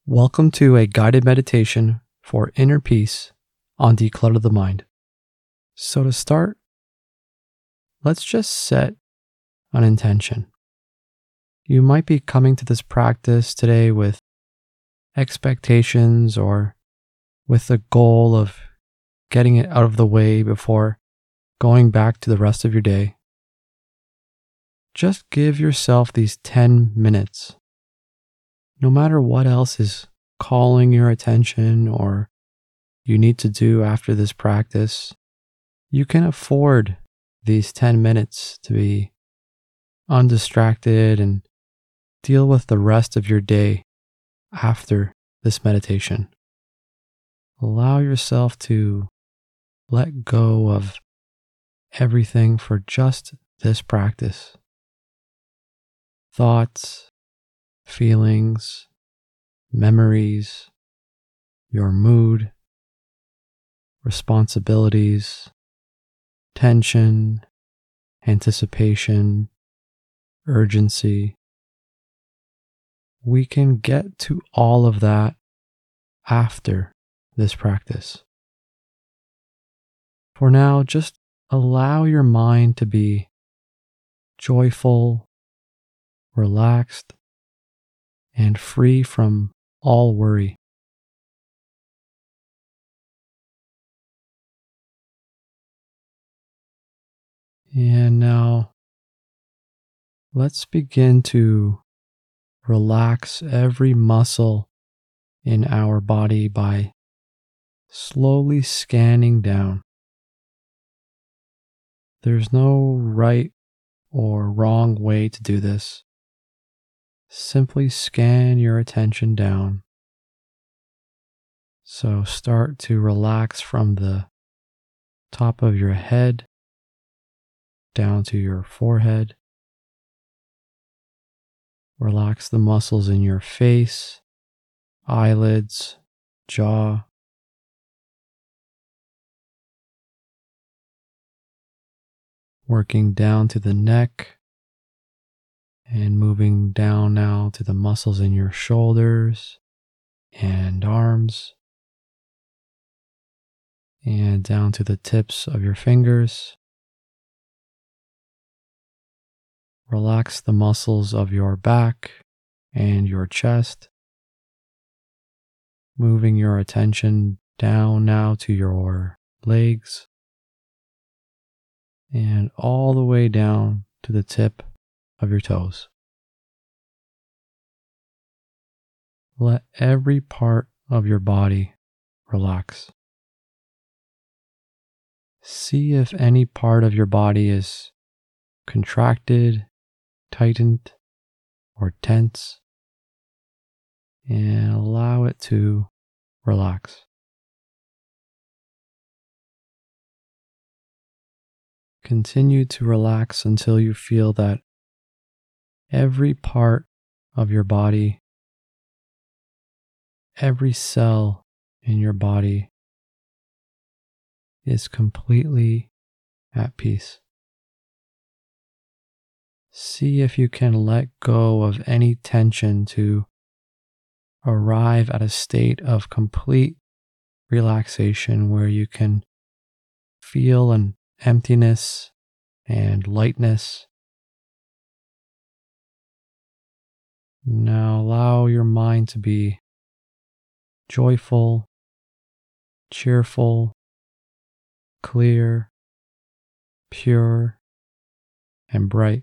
Welcome to a guided meditation for inner peace on Declutter the Mind. So, to start, let's just set an intention. You might be coming to this practice today with expectations or with the goal of getting it out of the way before going back to the rest of your day. Just give yourself these 10 minutes. No matter what else is calling your attention or you need to do after this practice, you can afford these 10 minutes to be undistracted and deal with the rest of your day after this meditation. Allow yourself to let go of everything for just this practice. Thoughts, feelings, memories, your mood, responsibilities, tension, anticipation, urgency. We can get to all of that after this practice. For now, just allow your mind to be joyful, relaxed, and free from all worry. And now, let's begin to relax every muscle in our body by slowly scanning down. There's no right or wrong way to do this. Simply scan your attention down. So start to relax from the top of your head down to your forehead. Relax the muscles in your face, eyelids, jaw. Working down to the neck and moving down now to the muscles in your shoulders and arms and down to the tips of your fingers. Relax the muscles of your back and your chest. Moving your attention down now to your legs and all the way down to the tip of your toes. Let every part of your body relax. See if any part of your body is contracted, tightened, or tense, and allow it to relax. Continue to relax until you feel that every part of your body, every cell in your body is completely at peace. See if you can let go of any tension to arrive at a state of complete relaxation where you can feel an emptiness and lightness. Now allow your mind to be joyful, cheerful, clear, pure, and bright.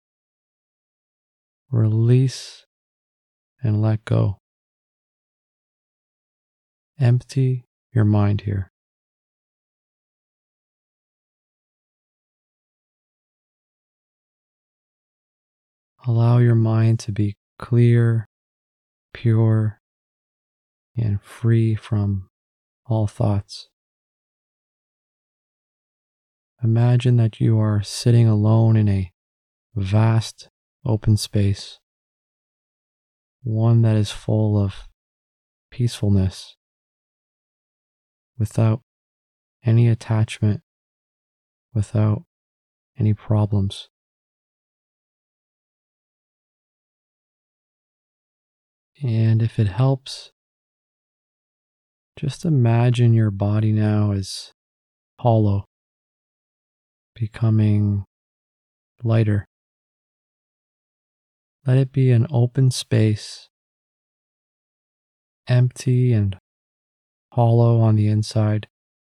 Release and let go. Empty your mind here. Allow your mind to be clear, pure, and free from all thoughts. Imagine that you are sitting alone in a vast open space, one that is full of peacefulness, without any attachment, without any problems. And if it helps, Just imagine your body now as hollow, becoming lighter. Let it be an open space, empty and hollow on the inside.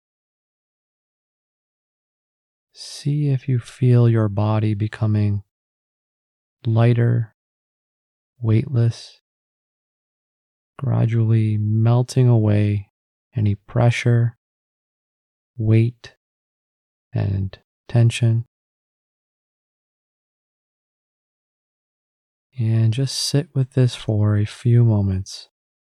See if you feel your body becoming lighter, weightless, gradually melting away any pressure, weight, and tension. And just sit with this for a few moments.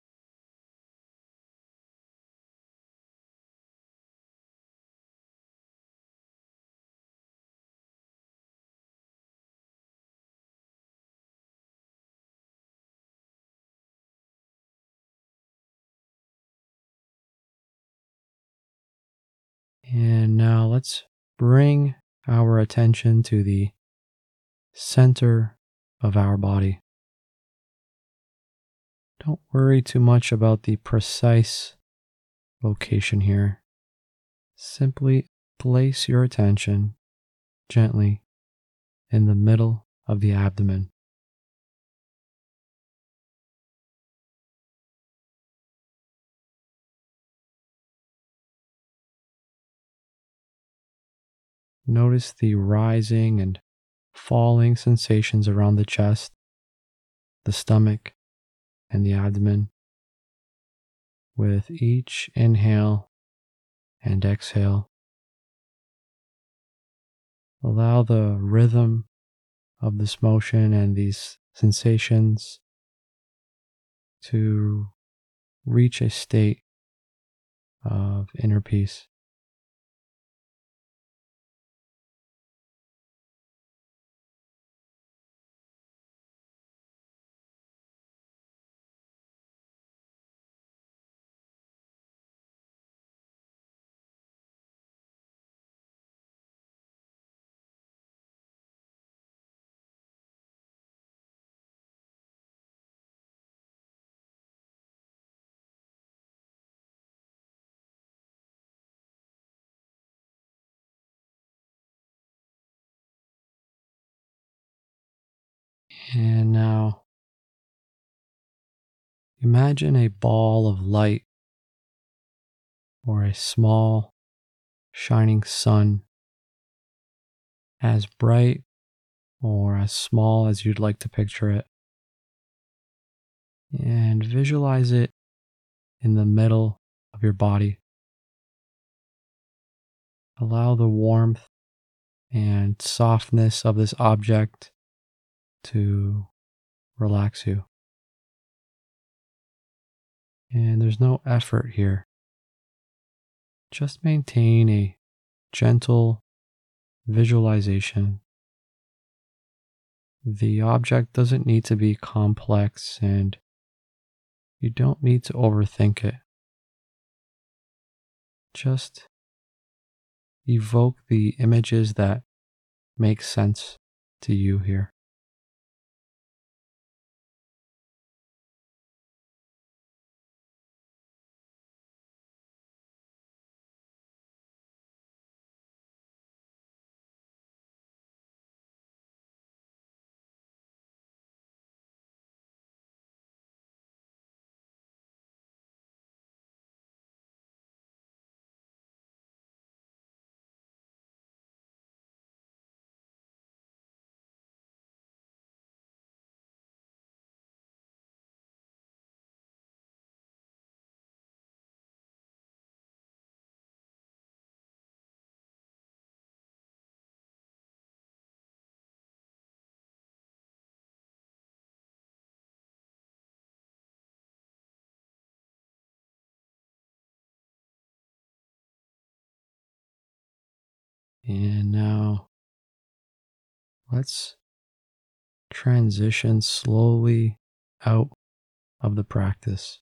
And now let's bring our attention to the center of our body. Don't worry too much about the precise location here. Simply place your attention gently in the middle of the abdomen. Notice the rising and falling sensations around the chest, the stomach, and the abdomen with each inhale and exhale. Allow the rhythm of this motion and these sensations to reach a state of inner peace. And now imagine a ball of light or a small shining sun, as bright or as small as you'd like to picture it. And visualize it in the middle of your body. Allow the warmth and softness of this object to relax you. And there's no effort here. Just maintain a gentle visualization. The object doesn't need to be complex and you don't need to overthink it. Just evoke the images that make sense to you here. And now let's transition slowly out of the practice.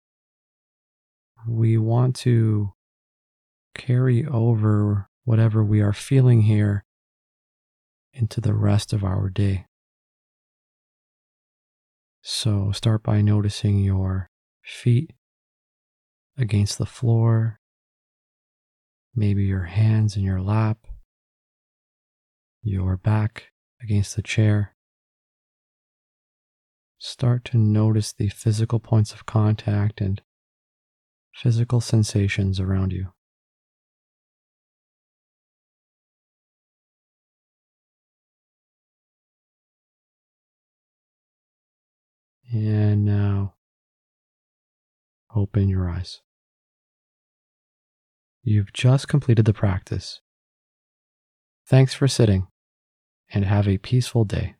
We want to carry over whatever we are feeling here into the rest of our day. So start by noticing your feet against the floor, maybe your hands in your lap, your back against the chair. Start to notice the physical points of contact and physical sensations around you. And now open your eyes. You've just completed the practice. Thanks for sitting, and have a peaceful day.